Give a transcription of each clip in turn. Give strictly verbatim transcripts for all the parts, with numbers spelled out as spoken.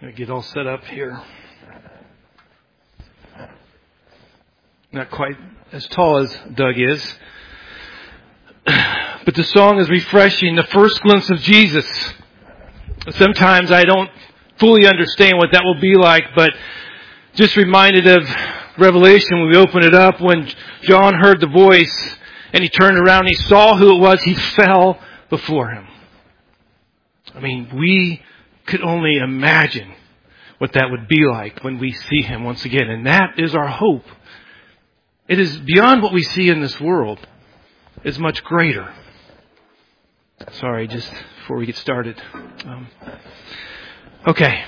Gonna get all set up here. Not quite as tall as Doug is. But the song is refreshing. The first glimpse of Jesus. Sometimes I don't fully understand what that will be like, but just reminded of Revelation when we open it up, when John heard the voice and he turned around and he saw who it was, he fell before him. I mean, we could only imagine what that would be like when we see him once again. And that is our hope. It is beyond what we see in this world. It's much greater. Sorry, just before we get started. Um, okay.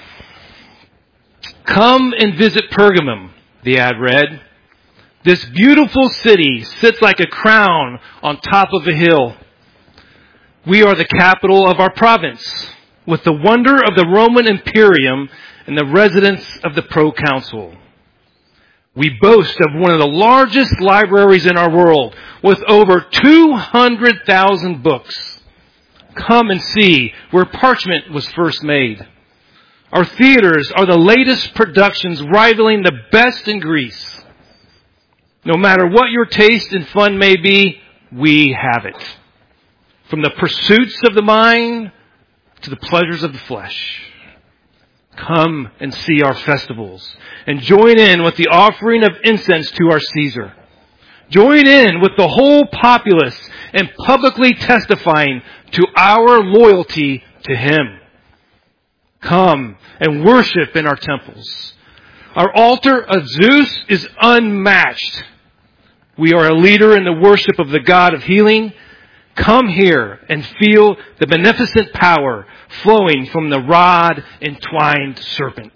Come and visit Pergamum, the ad read. This beautiful city sits like a crown on top of a hill. We are the capital of our province, with the wonder of the Roman Imperium and the residence of the proconsul. We boast of one of the largest libraries in our world, with over two hundred thousand books. Come and see where parchment was first made. Our theaters are the latest productions rivaling the best in Greece. No matter what your taste in fun may be, we have it. From the pursuits of the mind to the pleasures of the flesh. Come and see our festivals and join in with the offering of incense to our Caesar. Join in with the whole populace in publicly testifying to our loyalty to Him. Come and worship in our temples. Our altar of Zeus is unmatched. We are a leader in the worship of the God of healing. Come here and feel the beneficent power flowing from the rod-entwined serpent.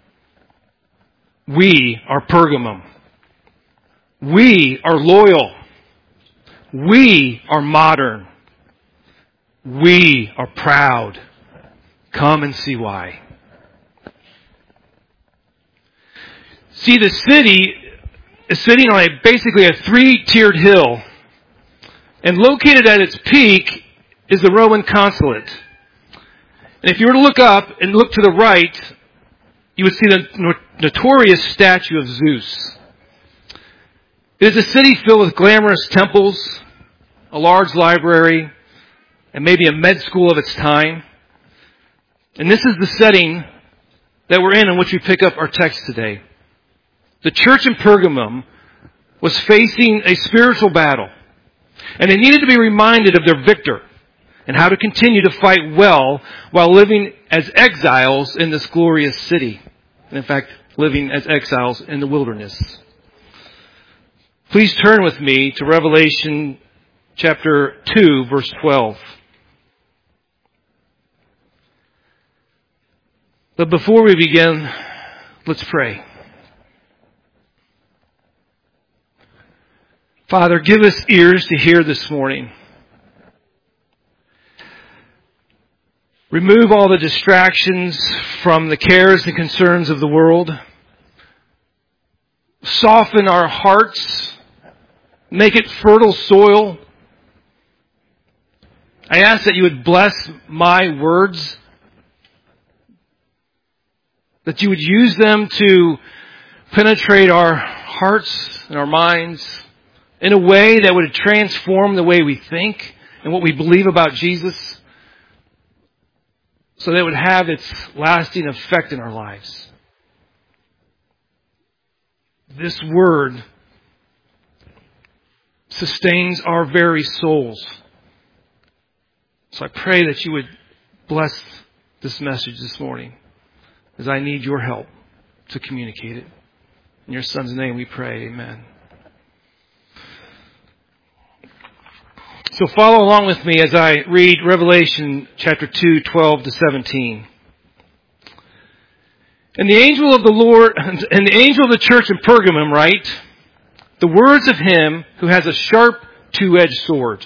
We are Pergamum. We are loyal. We are modern. We are proud. Come and see why. See, the city is sitting on a basically a three-tiered hill. And located at its peak is the Roman consulate. And if you were to look up and look to the right, you would see the notorious statue of Zeus. It is a city filled with glamorous temples, a large library, and maybe a med school of its time. And this is the setting that we're in in which we pick up our text today. The church in Pergamum was facing a spiritual battle. And they needed to be reminded of their victor and how to continue to fight well while living as exiles in this glorious city. And in fact, living as exiles in the wilderness. Please turn with me to Revelation chapter two, verse twelve. But before we begin, let's pray. Father, give us ears to hear this morning. Remove all the distractions from the cares and concerns of the world. Soften our hearts. Make it fertile soil. I ask that you would bless my words. That you would use them to penetrate our hearts and our minds in a way that would transform the way we think and what we believe about Jesus, so that it would have its lasting effect in our lives. This word sustains our very souls. So I pray that you would bless this message this morning, as I need your help to communicate it. In your Son's name we pray, amen. So follow along with me as I read Revelation chapter two, twelve to seventeen. And the angel of the Lord, and the angel of the church in Pergamum write, the words of him who has a sharp two-edged sword.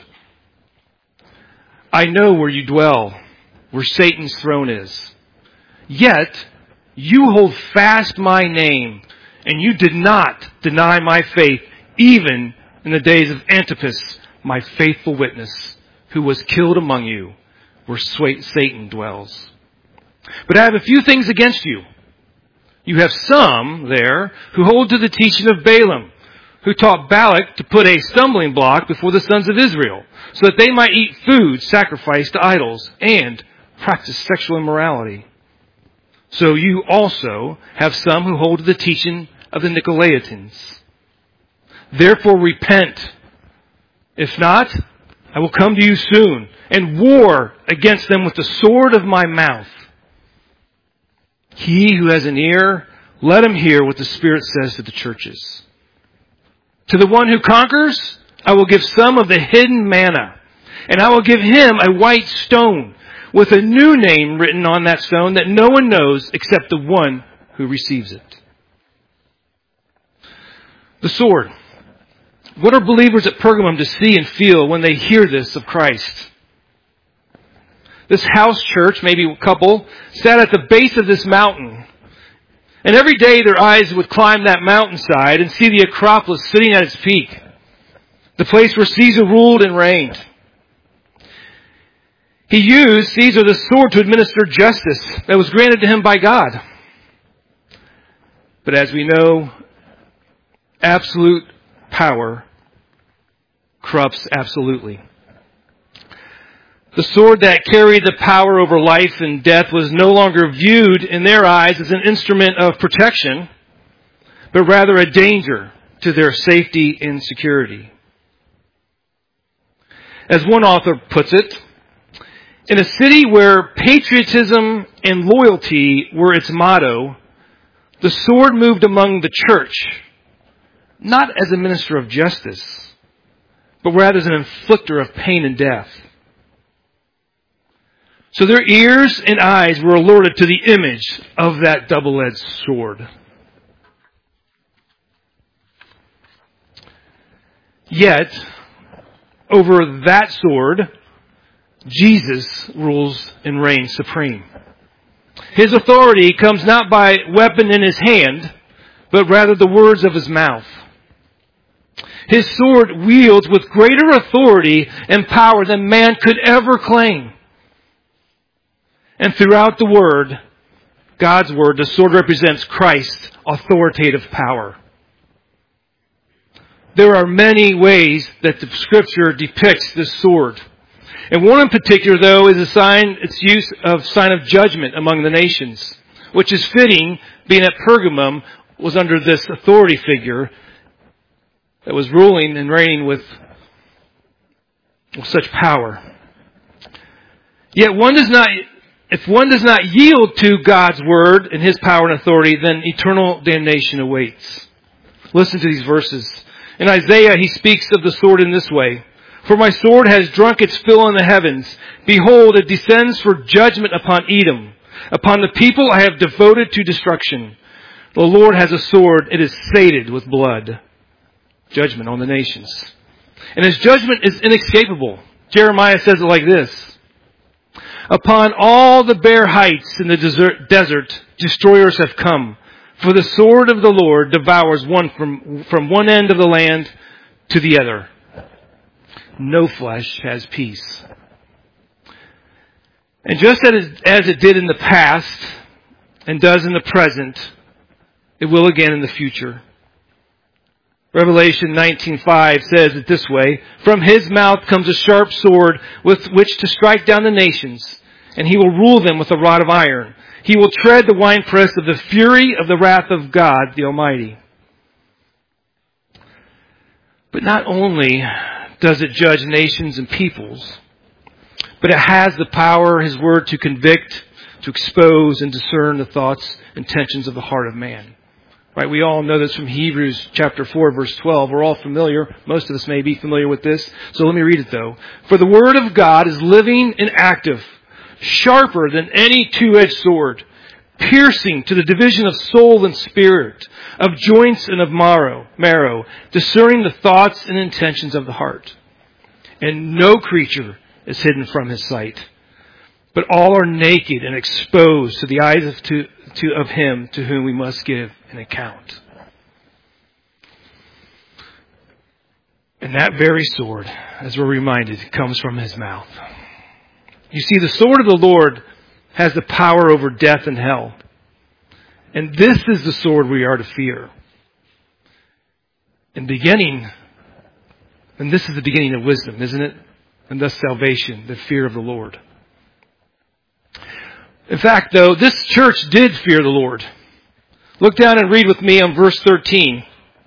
I know where you dwell, where Satan's throne is. Yet you hold fast my name, and you did not deny my faith, even in the days of Antipas, my faithful witness, who was killed among you, where Satan dwells. But I have a few things against you. You have some there who hold to the teaching of Balaam, who taught Balak to put a stumbling block before the sons of Israel, so that they might eat food sacrificed to idols and practice sexual immorality. So you also have some who hold to the teaching of the Nicolaitans. Therefore repent. If not, I will come to you soon and war against them with the sword of my mouth. He who has an ear, let him hear what the Spirit says to the churches. To the one who conquers, I will give some of the hidden manna, and I will give him a white stone with a new name written on that stone that no one knows except the one who receives it. The sword. What are believers at Pergamum to see and feel when they hear this of Christ? This house church, maybe a couple, sat at the base of this mountain. And every day their eyes would climb that mountainside and see the Acropolis sitting at its peak. The place where Caesar ruled and reigned. He used, Caesar, the sword to administer justice that was granted to him by God. But as we know, absolute power corrupts absolutely. The sword that carried the power over life and death was no longer viewed in their eyes as an instrument of protection, but rather a danger to their safety and security. As one author puts it, in a city where patriotism and loyalty were its motto, the sword moved among the church, not as a minister of justice, but rather as an inflictor of pain and death. So their ears and eyes were alerted to the image of that double-edged sword. Yet, over that sword, Jesus rules and reigns supreme. His authority comes not by weapon in his hand, but rather the words of his mouth. His sword wields with greater authority and power than man could ever claim. And throughout the Word, God's Word, the sword represents Christ's authoritative power. There are many ways that the Scripture depicts this sword. And one in particular, though, is a sign, its use of sign of judgment among the nations, which is fitting, being at Pergamum was under this authority figure that was ruling and reigning with, with such power. Yet one does not, if one does not yield to God's word and his power and authority, then eternal damnation awaits. Listen to these verses. In Isaiah, he speaks of the sword in this way. For my sword has drunk its fill in the heavens. Behold, it descends for judgment upon Edom. Upon the people I have devoted to destruction. The Lord has a sword. It is sated with blood. Judgment on the nations. And his judgment is inescapable. Jeremiah says it like this. Upon all the bare heights in the desert, desert, destroyers have come. For the sword of the Lord devours one from, from one end of the land to the other. No flesh has peace. And just as it, as it did in the past and does in the present, it will again in the future. Revelation nineteen five says it this way, from his mouth comes a sharp sword with which to strike down the nations, and he will rule them with a rod of iron. He will tread the winepress of the fury of the wrath of God the Almighty. But not only does it judge nations and peoples, but it has the power, his word, to convict, to expose and discern the thoughts, intentions of the heart of man. Right? We all know this from Hebrews chapter four, verse twelve. We're all familiar. Most of us may be familiar with this. So let me read it though. For the word of God is living and active, sharper than any two-edged sword, piercing to the division of soul and spirit, of joints and of marrow, marrow, discerning the thoughts and intentions of the heart. And no creature is hidden from his sight, but all are naked and exposed to the eyes of, to, to, of him to whom we must give an account. And that very sword, as we're reminded, comes from his mouth. You see, the sword of the Lord has the power over death and hell. And this is the sword we are to fear. In beginning, and this is the beginning of wisdom, isn't it? And thus salvation, the fear of the Lord. In fact, though, this church did fear the Lord. Look down and read with me on verse thirteen.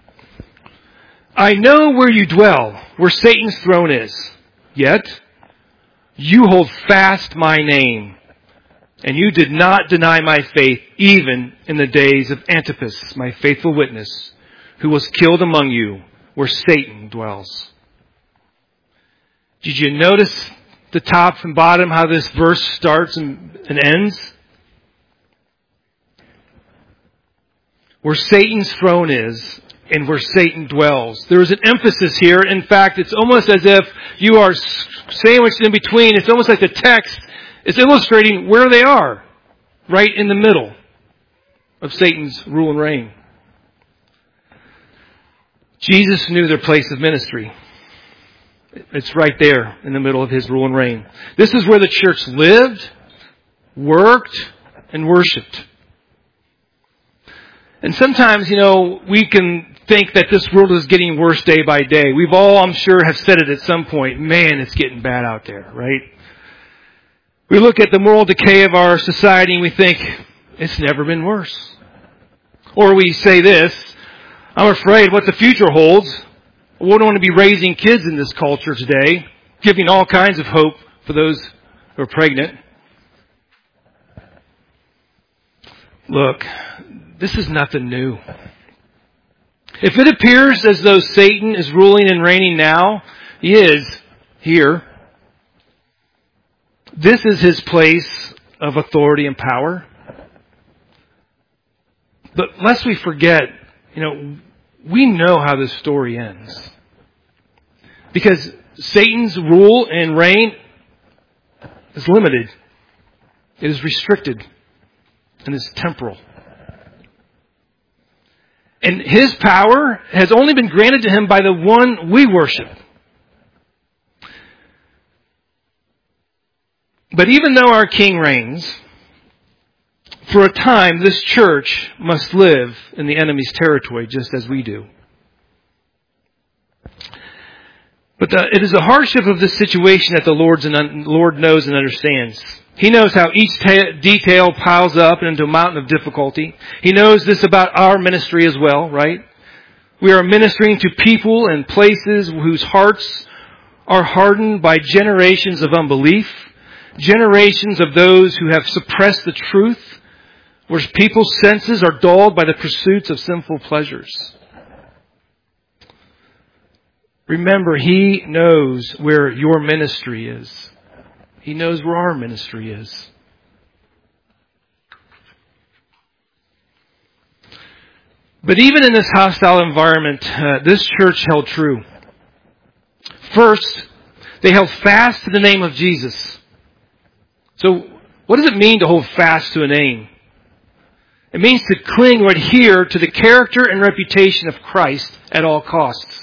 I know where you dwell, where Satan's throne is. Yet, you hold fast my name, and you did not deny my faith even in the days of Antipas, my faithful witness, who was killed among you, where Satan dwells. Did you notice the top and bottom, how this verse starts and, and ends? Where Satan's throne is, and where Satan dwells. There is an emphasis here. In fact, it's almost as if you are sandwiched in between. It's almost like the text is illustrating where they are, right in the middle of Satan's rule and reign. Jesus knew their place of ministry. It's right there in the middle of his rule and reign. This is where the church lived, worked, and worshiped. And sometimes, you know, we can think that this world is getting worse day by day. We've all, I'm sure, have said it at some point. Man, it's getting bad out there, right? We look at the moral decay of our society and we think, it's never been worse. Or we say this, I'm afraid what the future holds. We don't want to be raising kids in this culture today, giving all kinds of hope for those who are pregnant. Look, this is nothing new. If it appears as though Satan is ruling and reigning now, he is here. This is his place of authority and power. But lest we forget, you know, we know how this story ends. Because Satan's rule and reign is limited. It is restricted. And is temporal. And his power has only been granted to him by the one we worship. But even though our King reigns, for a time this church must live in the enemy's territory just as we do. But the, it is the hardship of this situation that the Lord's and, Lord knows and understands. He knows how each ta- detail piles up into a mountain of difficulty. He knows this about our ministry as well, right? We are ministering to people and places whose hearts are hardened by generations of unbelief, generations of those who have suppressed the truth, where people's senses are dulled by the pursuits of sinful pleasures. Remember, He knows where your ministry is. He knows where our ministry is. But even in this hostile environment, uh, this church held true. First, they held fast to the name of Jesus. So, what does it mean to hold fast to a name? It means to cling or adhere to the character and reputation of Christ at all costs.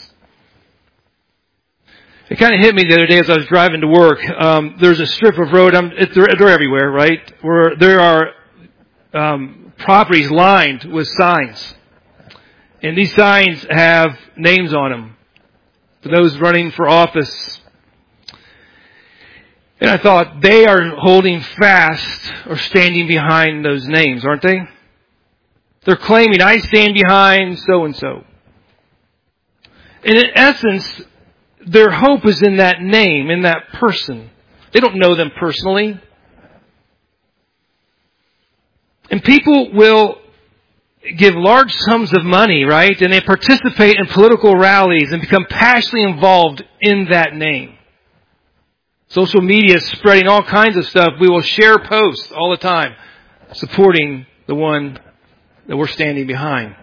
It kind of hit me the other day as I was driving to work. Um, there's a strip of road. I'm, it, they're, they're everywhere, right? Where there are um, properties lined with signs. And these signs have names on them for those running for office. And I thought, they are holding fast or standing behind those names, aren't they? They're claiming, I stand behind so-and-so. And in essence, their hope is in that name, in that person. They don't know them personally. And people will give large sums of money, right? And they participate in political rallies and become passionately involved in that name. Social media is spreading all kinds of stuff. We will share posts all the time supporting the one that we're standing behind.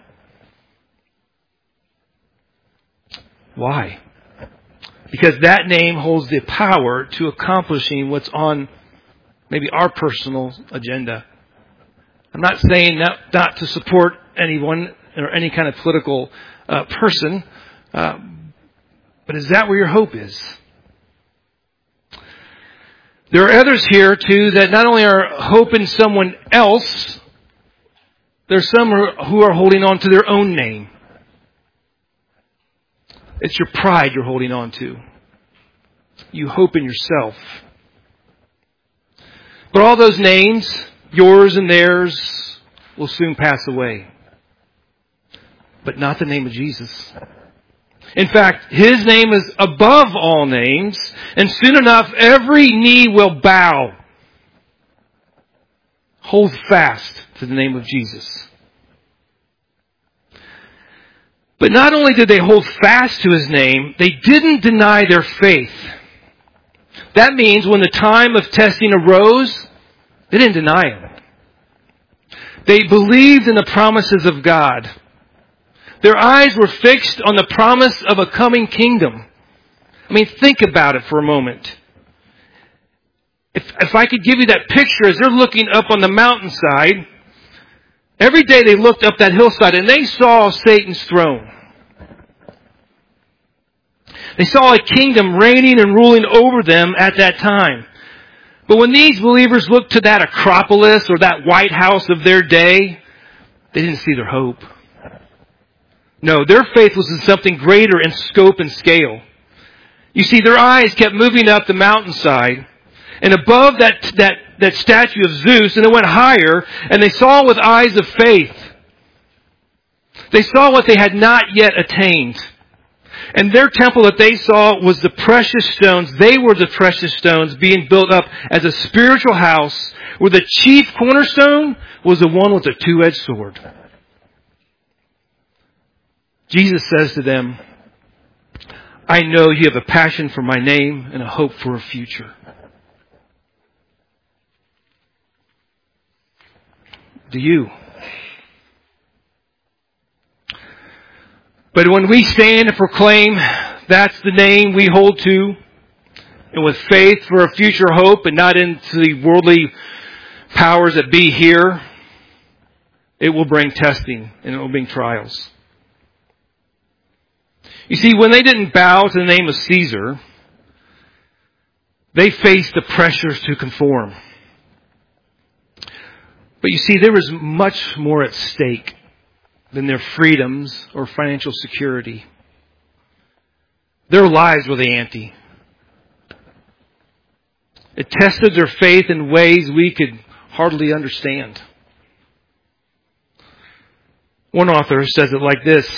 Why? Because that name holds the power to accomplishing what's on maybe our personal agenda. I'm not saying not, not to support anyone or any kind of political uh, person, uh, but is that where your hope is? There are others here, too, that not only are hoping someone else, there's some who are holding on to their own name. It's your pride you're holding on to. You hope in yourself. But all those names, yours and theirs, will soon pass away. But not the name of Jesus. In fact, His name is above all names, and soon enough every knee will bow. Hold fast to the name of Jesus. But not only did they hold fast to His name, they didn't deny their faith. That means when the time of testing arose, they didn't deny Him. They believed in the promises of God. Their eyes were fixed on the promise of a coming kingdom. I mean, think about it for a moment. If, if I could give you that picture as they're looking up on the mountainside, every day they looked up that hillside and they saw Satan's throne. They saw a kingdom reigning and ruling over them at that time. But when these believers looked to that Acropolis or that White House of their day, they didn't see their hope. No, their faith was in something greater in scope and scale. You see, their eyes kept moving up the mountainside, and above that, that, that statue of Zeus, and it went higher, and they saw with eyes of faith. They saw what they had not yet attained. And their temple that they saw was the precious stones. They were the precious stones being built up as a spiritual house where the chief cornerstone was the one with the two-edged sword. Jesus says to them, I know you have a passion for my name and a hope for a future. Do you? But when we stand and proclaim that's the name we hold to, and with faith for a future hope and not into the worldly powers that be here, it will bring testing and it will bring trials. You see, when they didn't bow to the name of Caesar, they faced the pressures to conform. But you see, there was much more at stake than their freedoms or financial security. Their lives were the ante. It tested their faith in ways we could hardly understand. One author says it like this.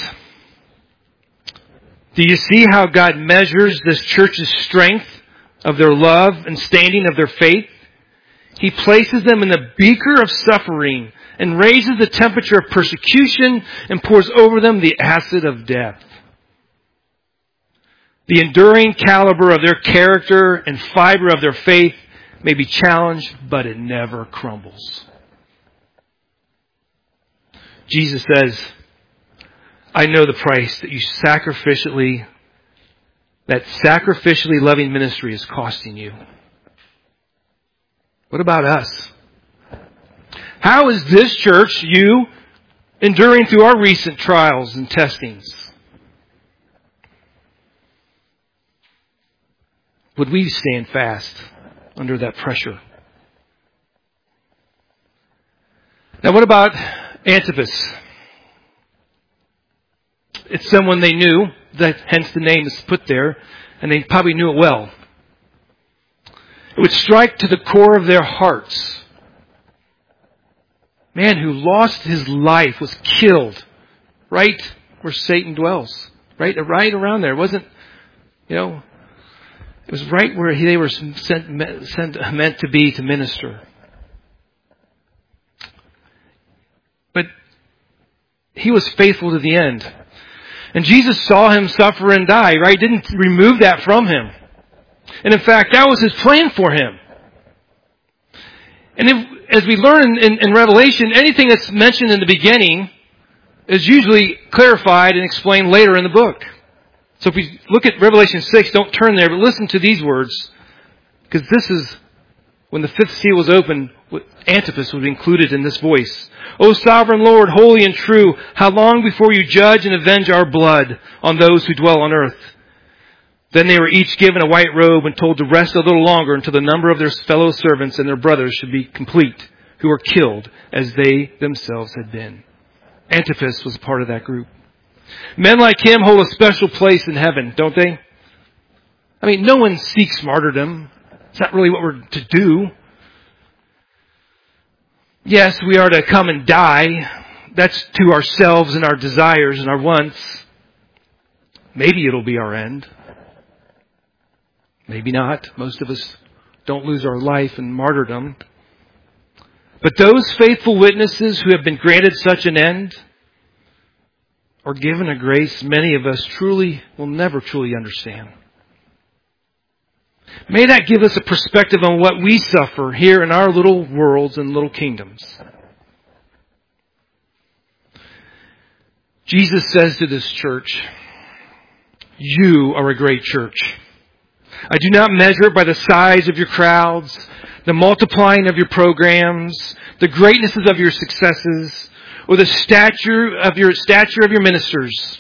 Do you see how God measures this church's strength of their love and standing of their faith? He places them in the beaker of suffering and raises the temperature of persecution and pours over them the acid of death. The enduring caliber of their character and fiber of their faith may be challenged, but it never crumbles. Jesus says, I know the price that you sacrificially, that sacrificially loving ministry is costing you. What about us? How is this church, you, enduring through our recent trials and testings? Would we stand fast under that pressure? Now what about Antipas? It's someone they knew, that hence the name is put there, and they probably knew it well. It would strike to the core of their hearts. Man who lost his life was killed right where Satan dwells. Right, right around there. It wasn't, you know, it was right where they were sent, sent, meant to be to minister. But he was faithful to the end. And Jesus saw him suffer and die, right? Didn't remove that from him. And in fact, that was his plan for him. And if, as we learn in, in Revelation, anything that's mentioned in the beginning is usually clarified and explained later in the book. So if we look at Revelation six, don't turn there, but listen to these words. Because this is, when the fifth seal was opened, Antipas was included in this voice. O sovereign Lord, holy and true, how long before you judge and avenge our blood on those who dwell on earth? Then they were each given a white robe and told to rest a little longer until the number of their fellow servants and their brothers should be complete, who were killed as they themselves had been. Antipas was part of that group. Men like him hold a special place in heaven, don't they? I mean, no one seeks martyrdom. It's not really what we're to do. Yes, we are to come and die. That's to ourselves and our desires and our wants. Maybe it'll be our end. Maybe not. Most of us don't lose our life in martyrdom. But those faithful witnesses who have been granted such an end or given a grace many of us truly will never truly understand. May that give us a perspective on what we suffer here in our little worlds and little kingdoms. Jesus says to this church, "You are a great church. I do not measure it by the size of your crowds, the multiplying of your programs, the greatnesses of your successes, or the stature of your stature of your ministers.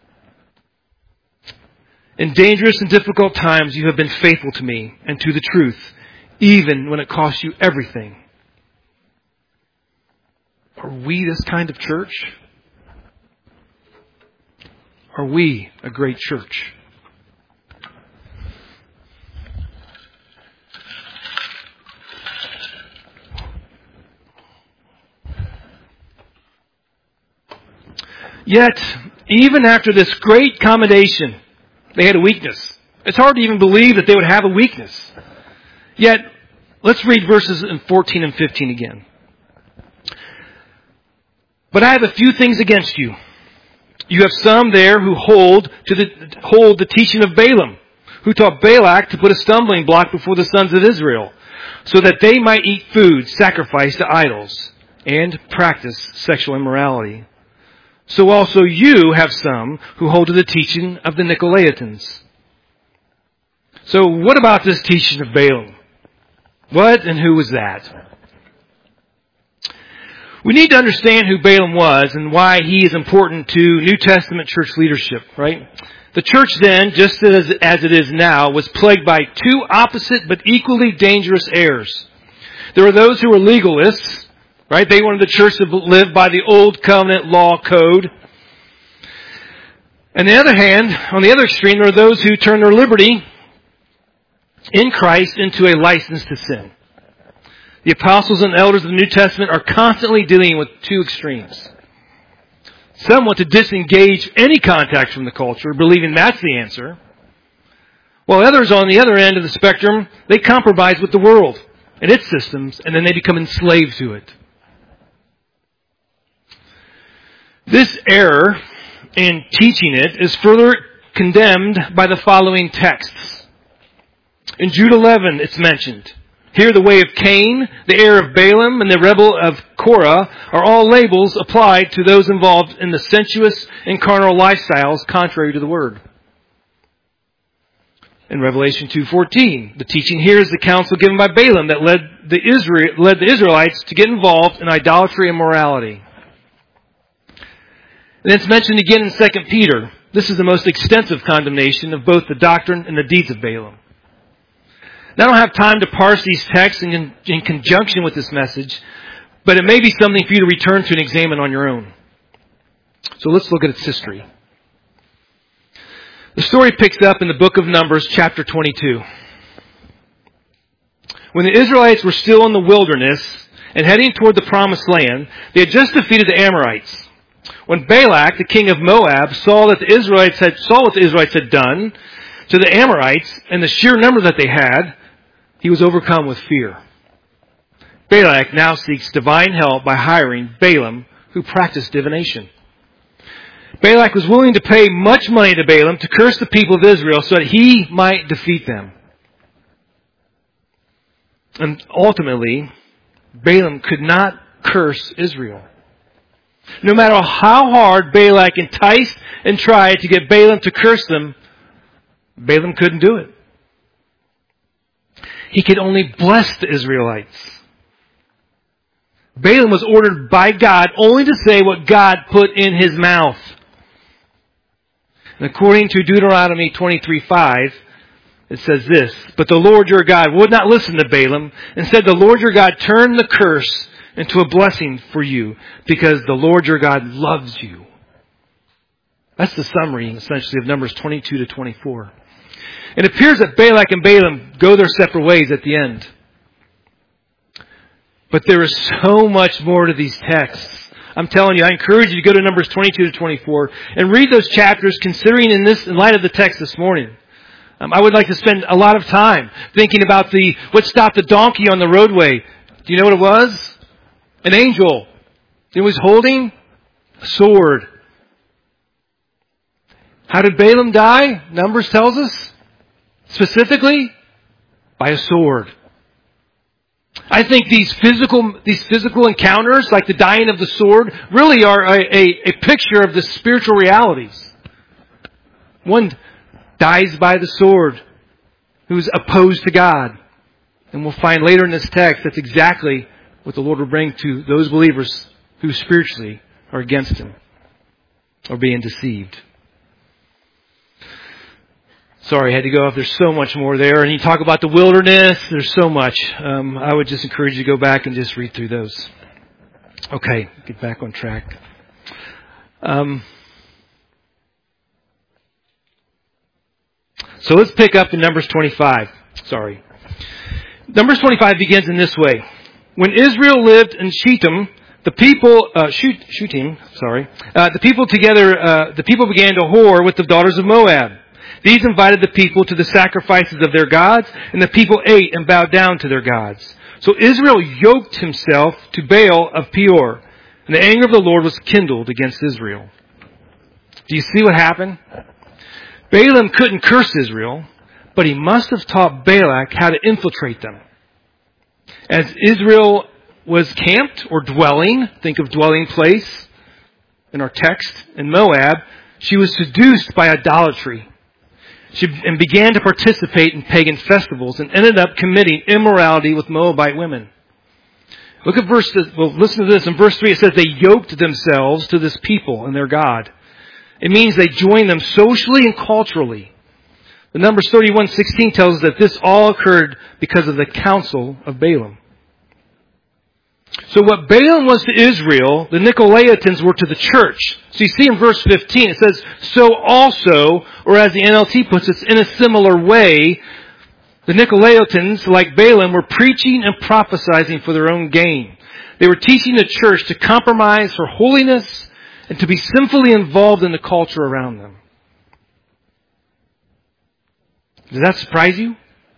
In dangerous and difficult times, you have been faithful to me and to the truth, even when it costs you everything." Are we this kind of church? Are we a great church? Yet, even after this great commendation, they had a weakness. It's hard to even believe that they would have a weakness. Yet, let's read verses fourteen and fifteen again. "But I have a few things against you. You have some there who hold to the hold the teaching of Balaam, who taught Balak to put a stumbling block before the sons of Israel, so that they might eat food sacrificed to idols and practice sexual immorality. So also you have some who hold to the teaching of the Nicolaitans." So what about this teaching of Balaam? What and who was that? We need to understand who Balaam was and why he is important to New Testament church leadership, right? The church then, just as, as it is now, was plagued by two opposite but equally dangerous errors. There were those who were legalists, right? They wanted the church to live by the old covenant law code. On the other hand, on the other extreme, there are those who turn their liberty in Christ into a license to sin. The apostles and elders of the New Testament are constantly dealing with two extremes. Some want to disengage any contact from the culture, believing that's the answer. While others on the other end of the spectrum, they compromise with the world and its systems, and then they become enslaved to it. This error in teaching it is further condemned by the following texts. In Jude eleven, it's mentioned. Here, the way of Cain, the error of Balaam, and the rebel of Korah are all labels applied to those involved in the sensuous and carnal lifestyles contrary to the Word. In Revelation two fourteen, the teaching here is the counsel given by Balaam that led the Israel, led the Israelites to get involved in idolatry and morality. And it's mentioned again in Second Peter. This is the most extensive condemnation of both the doctrine and the deeds of Balaam. Now, I don't have time to parse these texts in, in conjunction with this message, but it may be something for you to return to and examine on your own. So let's look at its history. The story picks up in the book of Numbers, chapter twenty-two. When the Israelites were still in the wilderness and heading toward the promised land, they had just defeated the Amorites. When Balak, the king of Moab, saw that the Israelites had saw what the Israelites had done to the Amorites and the sheer number that they had, he was overcome with fear. Balak now seeks divine help by hiring Balaam, who practiced divination. Balak was willing to pay much money to Balaam to curse the people of Israel so that he might defeat them. And ultimately, Balaam could not curse Israel. No matter how hard Balak enticed and tried to get Balaam to curse them, Balaam couldn't do it. He could only bless the Israelites. Balaam was ordered by God only to say what God put in his mouth. And according to Deuteronomy twenty-three five, it says this, "But the Lord your God would not listen to Balaam. Instead, the Lord your God turned the curse into a blessing for you, because the Lord your God loves you." That's the summary, essentially, of Numbers twenty-two to twenty-four. It appears that Balak and Balaam go their separate ways at the end. But there is so much more to these texts. I'm telling you, I encourage you to go to Numbers twenty-two to twenty-four and read those chapters, considering in this, in light of the text this morning. Um, I would like to spend a lot of time thinking about the what stopped the donkey on the roadway. Do you know what it was? An angel. It was holding a sword. How did Balaam die? Numbers tells us. Specifically, by a sword. I think these physical these physical encounters, like the dying of the sword, really are a, a, a picture of the spiritual realities. One dies by the sword, who's opposed to God. And we'll find later in this text that's exactly what the Lord will bring to those believers who spiritually are against Him or being deceived. Sorry, I had to go off. There's so much more there. And you talk about the wilderness. There's so much. Um, I would just encourage you to go back and just read through those. Okay, get back on track. Um, so let's pick up in Numbers twenty-five. Sorry. Numbers twenty-five begins in this way. When Israel lived in Shittim, the people, uh, Shittim, sorry, uh, the people together, uh, the people began to whore with the daughters of Moab. These invited the people to the sacrifices of their gods, and the people ate and bowed down to their gods. So Israel yoked himself to Baal of Peor, and the anger of the Lord was kindled against Israel. Do you see what happened? Balaam couldn't curse Israel, but he must have taught Balak how to infiltrate them. As Israel was camped or dwelling, think of dwelling place in our text, in Moab, she was seduced by idolatry. She and began to participate in pagan festivals and ended up committing immorality with Moabite women. Look at verse, well, listen to this. In verse three, it says they yoked themselves to this people and their God. It means they joined them socially and culturally. The Numbers thirty-one sixteen tells us that this all occurred because of the counsel of Balaam. So what Balaam was to Israel, the Nicolaitans were to the church. So you see in verse fifteen, it says, so also, or as the N L T puts it, in a similar way, the Nicolaitans, like Balaam, were preaching and prophesying for their own gain. They were teaching the church to compromise for holiness and to be sinfully involved in the culture around them. Does that surprise you?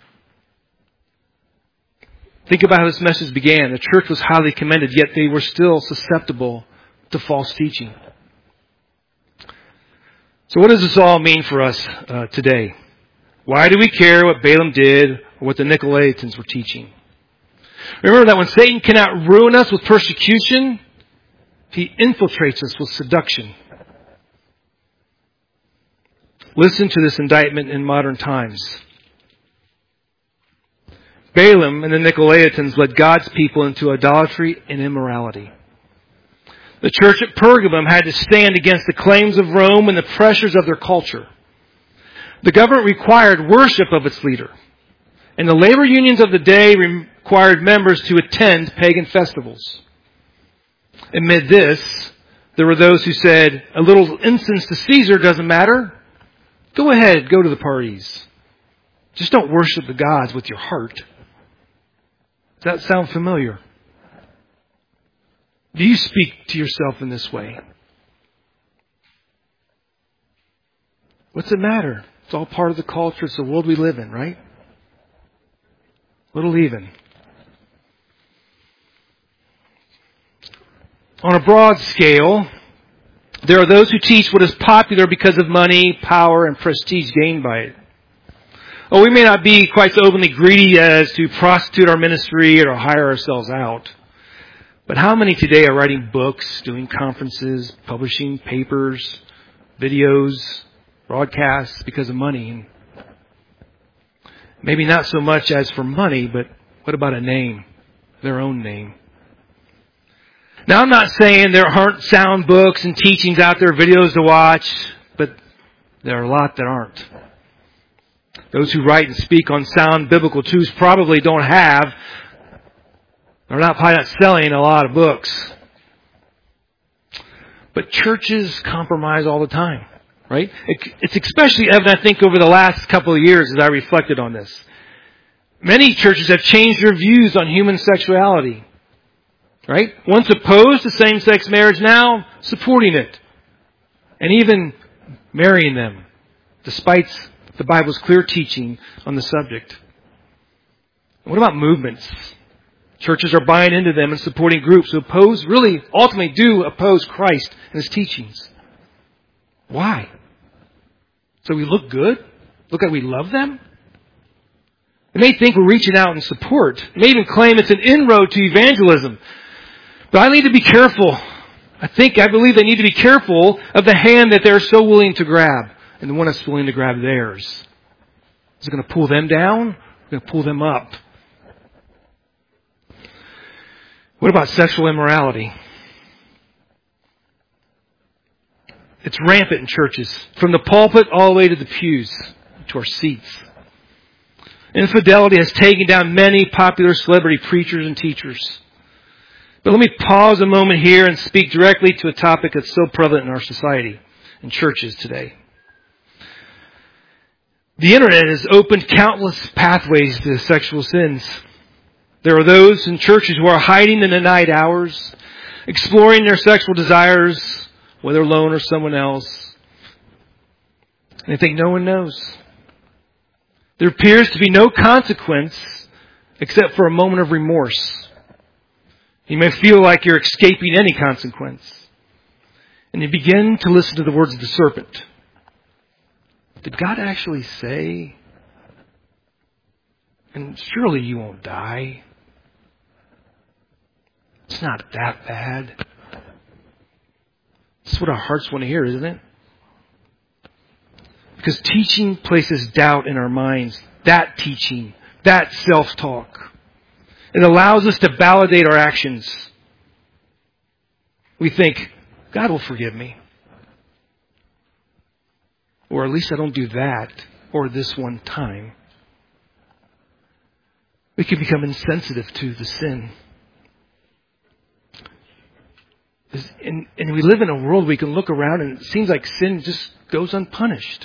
Think about how this message began. The church was highly commended, yet they were still susceptible to false teaching. So what does this all mean for us uh, today? Why do we care what Balaam did or what the Nicolaitans were teaching? Remember that when Satan cannot ruin us with persecution, he infiltrates us with seduction. Listen to this indictment in modern times. Balaam and the Nicolaitans led God's people into idolatry and immorality. The church at Pergamum had to stand against the claims of Rome and the pressures of their culture. The government required worship of its leader, and the labor unions of the day required members to attend pagan festivals. Amid this, there were those who said, a little incense to Caesar doesn't matter. Go ahead, go to the parties. Just don't worship the gods with your heart. Does that sound familiar? Do you speak to yourself in this way? What's it matter? It's all part of the culture. It's the world we live in, right? Little even. On a broad scale, there are those who teach what is popular because of money, power, and prestige gained by it. Oh, we may not be quite so openly greedy as to prostitute our ministry or hire ourselves out. But how many today are writing books, doing conferences, publishing papers, videos, broadcasts because of money? Maybe not so much as for money, but what about a name? Their own name. Now, I'm not saying there aren't sound books and teachings out there, videos to watch, but There are a lot that aren't. Those who write and speak on sound biblical truths probably don't have, they're not probably not selling a lot of books. But churches compromise all the time, right? It's especially evident, I think, over the last couple of years as I reflected on this. Many churches have changed their views on human sexuality, right? Once opposed to same-sex marriage, now supporting it. And even marrying them, despite the Bible's clear teaching on the subject. What about movements? Churches are buying into them and supporting groups who oppose, really, ultimately do oppose Christ and His teachings. Why? So we look good? Look like we love them? They may think we're reaching out in support. They may even claim it's an inroad to evangelism. But I need to be careful. I think, I believe they need to be careful of the hand that they're so willing to grab and the one that's willing to grab theirs. Is it going to pull them down? Or is it going to pull them up? What about sexual immorality? It's rampant in churches, from the pulpit all the way to the pews, to our seats. Infidelity has taken down many popular celebrity preachers and teachers. But let me pause a moment here and speak directly to a topic that's so prevalent in our society and churches today. The internet has opened countless pathways to sexual sins. There are those in churches who are hiding in the night hours, exploring their sexual desires, whether alone or someone else. And they think no one knows. There appears to be no consequence except for a moment of remorse. You may feel like you're escaping any consequence. And you begin to listen to the words of the serpent. Did God actually say? And surely you won't die. It's not that bad. That's what our hearts want to hear, isn't it? Because teaching places doubt in our minds. That teaching, that self-talk. It allows us to validate our actions. We think, God will forgive me. Or at least I don't do that. Or this one time. We can become insensitive to the sin. And, and we live in a world where we can look around and it seems like sin just goes unpunished.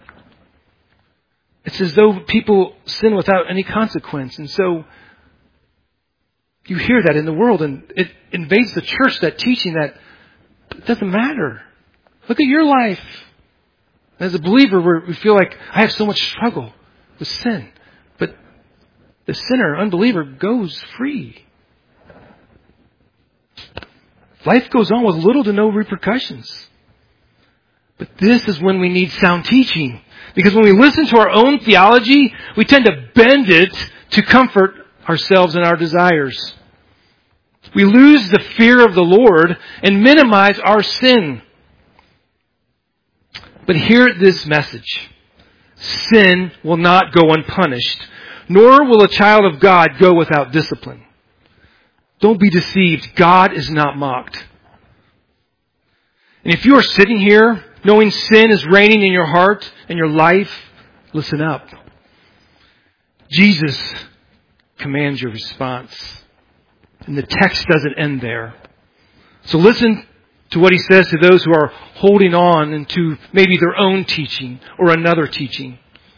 It's as though people sin without any consequence. And so you hear that in the world and it invades the church, that teaching that it doesn't matter. Look at your life. As a believer, we're, we feel like I have so much struggle with sin. But the sinner, unbeliever, goes free. Life goes on with little to no repercussions. But this is when we need sound teaching. Because when we listen to our own theology, we tend to bend it to comfort ourselves and our desires. We lose the fear of the Lord and minimize our sin. But hear this message. Sin will not go unpunished, nor will a child of God go without discipline. Don't be deceived. God is not mocked. And if you are sitting here knowing sin is reigning in your heart and your life, listen up. Jesus commands your response. And the text doesn't end there. So listen to what He says to those who are holding on into maybe their own teaching or another teaching.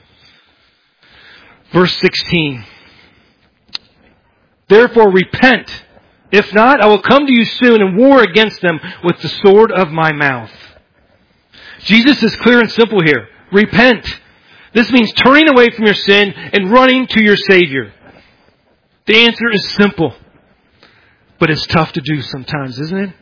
Verse sixteen. Therefore repent. If not, I will come to you soon and war against them with the sword of my mouth. Jesus is clear and simple here. Repent. This means turning away from your sin and running to your Savior. The answer is simple. But it's tough to do sometimes, isn't it?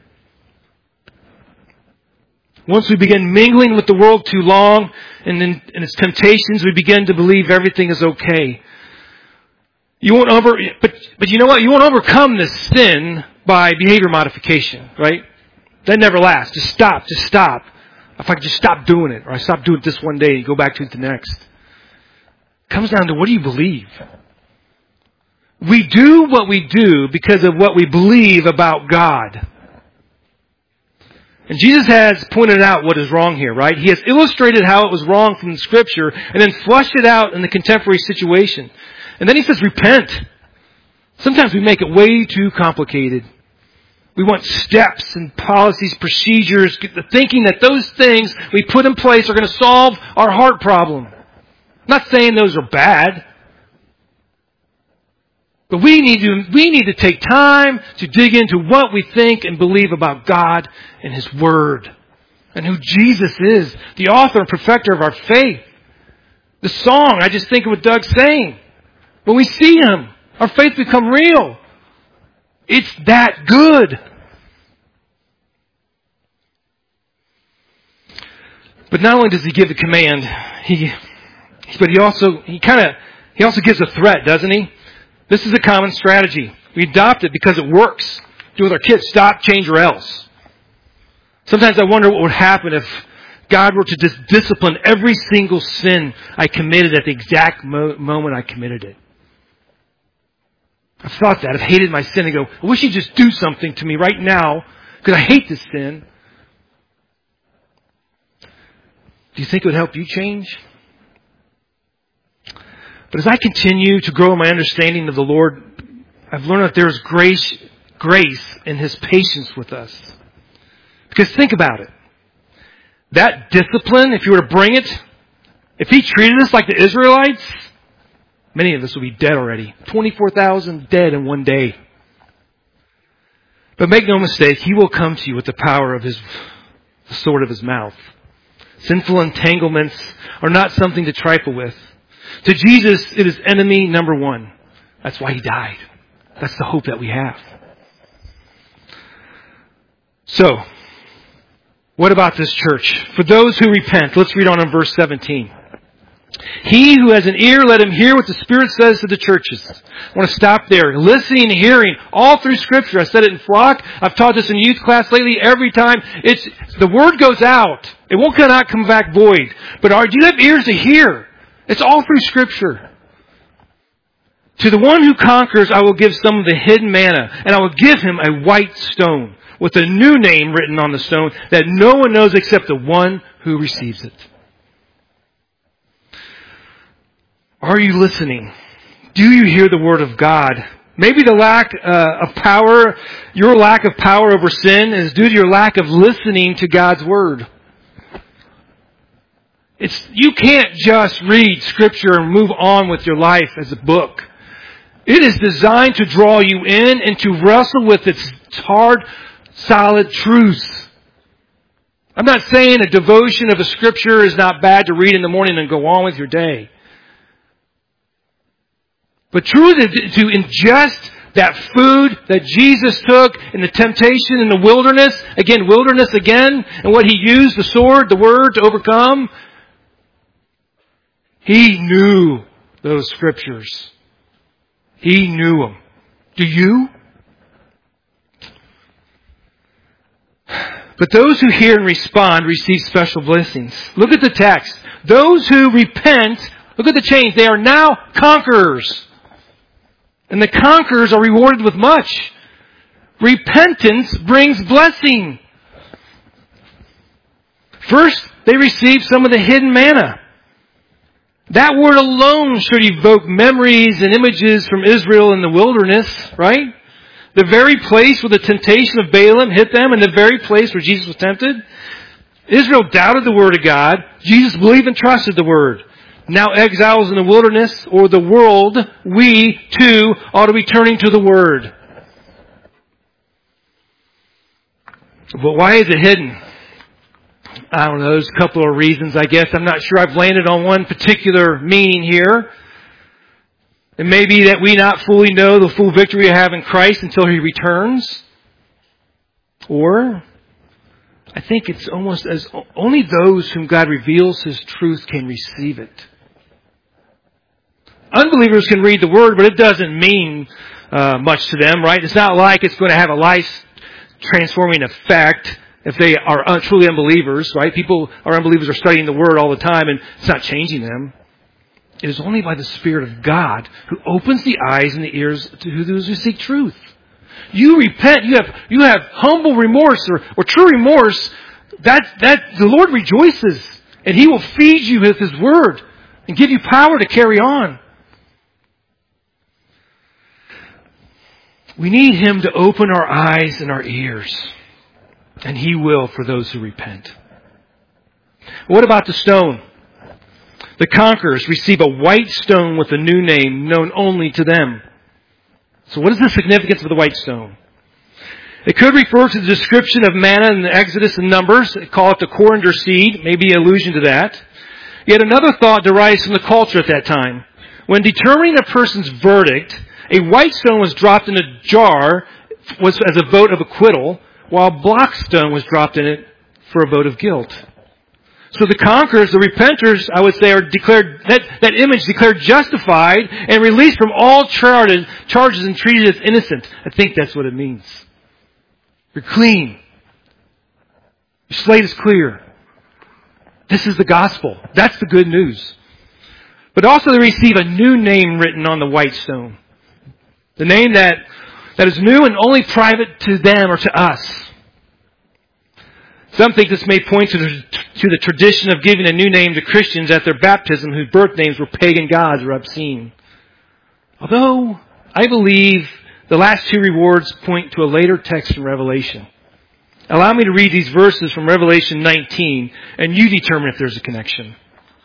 Once we begin mingling with the world too long and in, in its temptations, we begin to believe everything is okay. You won't over, but, but you know what? You won't overcome this sin by behavior modification, right? That never lasts. Just stop. Just stop. If I could just stop doing it, or I stop doing it this one day and go back to it the next. It comes down to what do you believe? We do what we do because of what we believe about God. And Jesus has pointed out what is wrong here, right? He has illustrated how it was wrong from the Scripture and then flushed it out in the contemporary situation. And then he says, repent. Sometimes we make it way too complicated. We want steps and policies, procedures, thinking that those things we put in place are going to solve our heart problem. I'm not saying those are bad. But we need to, we need to take time to dig into what we think and believe about God and His Word. And who Jesus is, the author and perfecter of our faith. The song, I just think of what Doug's saying. When we see Him, our faith becomes real. It's that good. But not only does He give the command, He, but He also, He kind of, He also gives a threat, doesn't He? This is a common strategy. We adopt it because it works. Do with our kids, stop, change, or else. Sometimes I wonder what would happen if God were to just discipline every single sin I committed at the exact mo- moment I committed it. I've thought that. I've hated my sin and go, I wish He'd just do something to me right now because I hate this sin. Do you think it would help you change? But as I continue to grow in my understanding of the Lord, I've learned that there is grace, grace in His patience with us. Because think about it. That discipline, if you were to bring it, if He treated us like the Israelites, many of us would be dead already. twenty-four thousand dead in one day. But make no mistake, He will come to you with the power of His, the sword of His mouth. Sinful entanglements are not something to trifle with. To Jesus, it is enemy number one. That's why He died. That's the hope that we have. So, what about this church? For those who repent, let's read on in verse seventeen. He who has an ear, let him hear what the Spirit says to the churches. I want to stop there. Listening and hearing all through Scripture. I said it in flock. I've taught this in youth class lately. Every time it's the word goes out. It won't not come back void. But are, do you have ears to hear? It's all through Scripture. To the one who conquers, I will give some of the hidden manna, and I will give him a white stone with a new name written on the stone that no one knows except the one who receives it. Are you listening? Do you hear the Word of God? Maybe the lack uh, of power, your lack of power over sin is due to your lack of listening to God's Word. It's, you can't just read Scripture and move on with your life as a book. It is designed to draw you in and to wrestle with its hard, solid truths. I'm not saying a devotion of a Scripture is not bad to read in the morning and go on with your day. But truly to ingest that food that Jesus took in the temptation in the wilderness, again, wilderness again, and what He used, the sword, the Word, to overcome, He knew those Scriptures. He knew them. Do you? But those who hear and respond receive special blessings. Look at the text. Those who repent, look at the change. They are now conquerors. And the conquerors are rewarded with much. Repentance brings blessing. First, they receive some of the hidden manna. That word alone should evoke memories and images from Israel in the wilderness, right? The very place where the temptation of Balaam hit them and the very place where Jesus was tempted. Israel doubted the Word of God. Jesus believed and trusted the Word. Now exiles in the wilderness or the world, we too ought to be turning to the Word. But why is it hidden? I don't know, there's a couple of reasons, I guess. I'm not sure I've landed on one particular meaning here. It may be that we not fully know the full victory we have in Christ until He returns. Or, I think it's almost as only those whom God reveals His truth can receive it. Unbelievers can read the Word, but it doesn't mean uh, much to them, right? It's not like it's going to have a life-transforming effect if they are un- truly unbelievers, right? People are unbelievers are studying the Word all the time, and it's not changing them. It is only by the Spirit of God who opens the eyes and the ears to those who seek truth. You repent, you have, you have humble remorse or, or true remorse, that, that, the Lord rejoices and He will feed you with His Word and give you power to carry on. We need Him to open our eyes and our ears. And He will for those who repent. What about the stone? The conquerors receive a white stone with a new name known only to them. So what is the significance of the white stone? It could refer to the description of manna in the Exodus and Numbers. They call it the coriander seed, maybe an allusion to that. Yet another thought derives from the culture at that time. When determining a person's verdict, a white stone was dropped in a jar was as a vote of acquittal, while a black stone was dropped in it for a vote of guilt. So the conquerors, the repenters, I would say, are declared, that, that image declared justified and released from all charges, charges and treated as innocent. I think that's what it means. You're clean. Your slate is clear. This is the gospel. That's the good news. But also they receive a new name written on the white stone. The name that, that is new and only private to them or to us. Some think this may point to the, to the tradition of giving a new name to Christians at their baptism whose birth names were pagan gods or obscene. Although, I believe the last two rewards point to a later text in Revelation. Allow me to read these verses from Revelation nineteen, and you determine if there's a connection.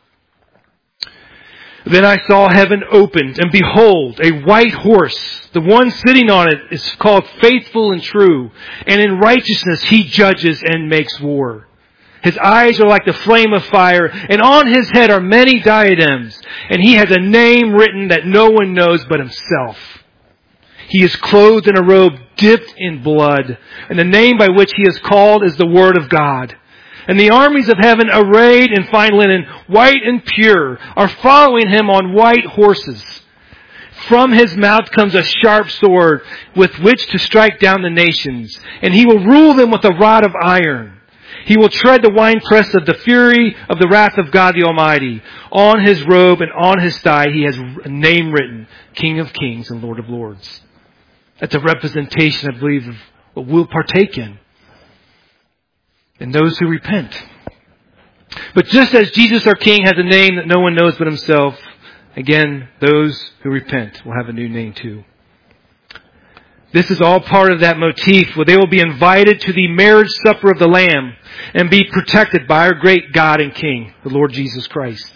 Then I saw heaven opened, and behold, a white horse. The one sitting on it is called Faithful and True, and in righteousness he judges and makes war. His eyes are like the flame of fire, and on his head are many diadems, and he has a name written that no one knows but himself. He is clothed in a robe dipped in blood, and the name by which he is called is the Word of God. And the armies of heaven, arrayed in fine linen, white and pure, are following him on white horses. From his mouth comes a sharp sword with which to strike down the nations, and he will rule them with a rod of iron. He will tread the winepress of the fury of the wrath of God the Almighty. On his robe and on his thigh he has a name written, King of Kings and Lord of Lords. That's a representation, I believe, of what we'll partake in. And those who repent. But just as Jesus our King has a name that no one knows but himself, again, those who repent will have a new name too. This is all part of that motif where they will be invited to the marriage supper of the Lamb and be protected by our great God and King, the Lord Jesus Christ.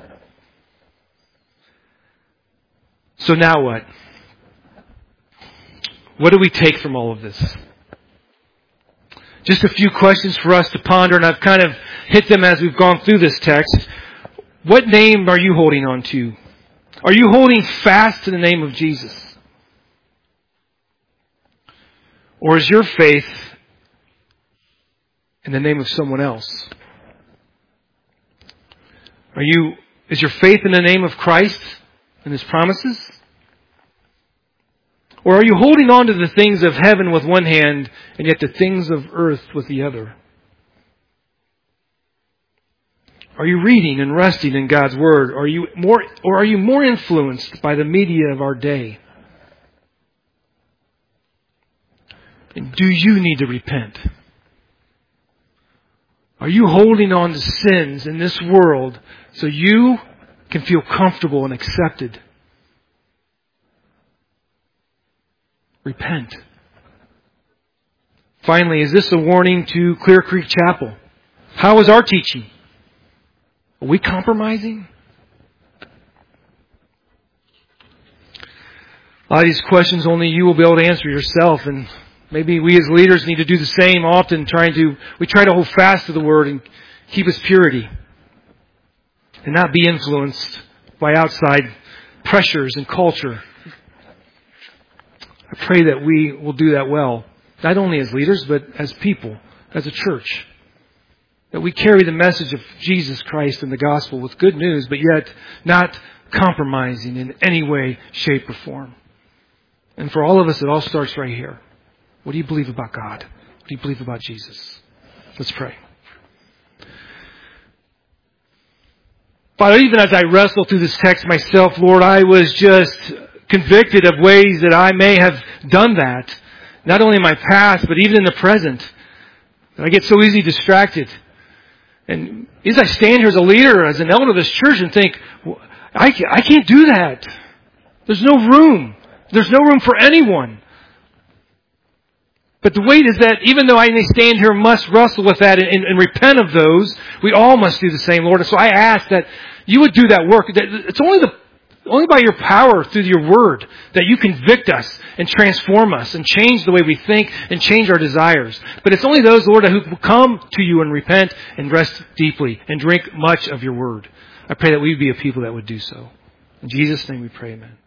So now what? What do we take from all of this? Just a few questions for us to ponder, and I've kind of hit them as we've gone through this text. What name are you holding on to? Are you holding fast to the name of Jesus? Or is your faith in the name of someone else? Are you, is your faith in the name of Christ and His promises? Or are you holding on to the things of heaven with one hand and yet the things of earth with the other? Are you reading and resting in God's Word? Or are you more, or are you more influenced by the media of our day? And do you need to repent? Are you holding on to sins in this world so you can feel comfortable and accepted? Repent. Finally, is this a warning to Clear Creek Chapel? How is our teaching? Are we compromising? A lot of these questions only you will be able to answer yourself, and maybe we as leaders need to do the same often, trying to, we try to hold fast to the Word and keep its purity and not be influenced by outside pressures and culture. I pray that we will do that well, not only as leaders, but as people, as a church. That we carry the message of Jesus Christ and the gospel with good news, but yet not compromising in any way, shape, or form. And for all of us, it all starts right here. What do you believe about God? What do you believe about Jesus? Let's pray. Father, even as I wrestle through this text myself, Lord, I was just convicted of ways that I may have done that. not only in my past, but even in the present. I get so easily distracted. And as I stand here as a leader, as an elder of this church, and think, I can't do that. There's no room. There's no room for anyone. But the weight is that even though I may stand here and must wrestle with that and, and, and repent of those, we all must do the same, Lord. And so I ask that you would do that work. It's only the only by your power through your word that you convict us and transform us and change the way we think and change our desires. But it's only those, Lord, who come to you and repent and rest deeply and drink much of your word. I pray that we would be a people that would do so. In Jesus' name we pray, amen.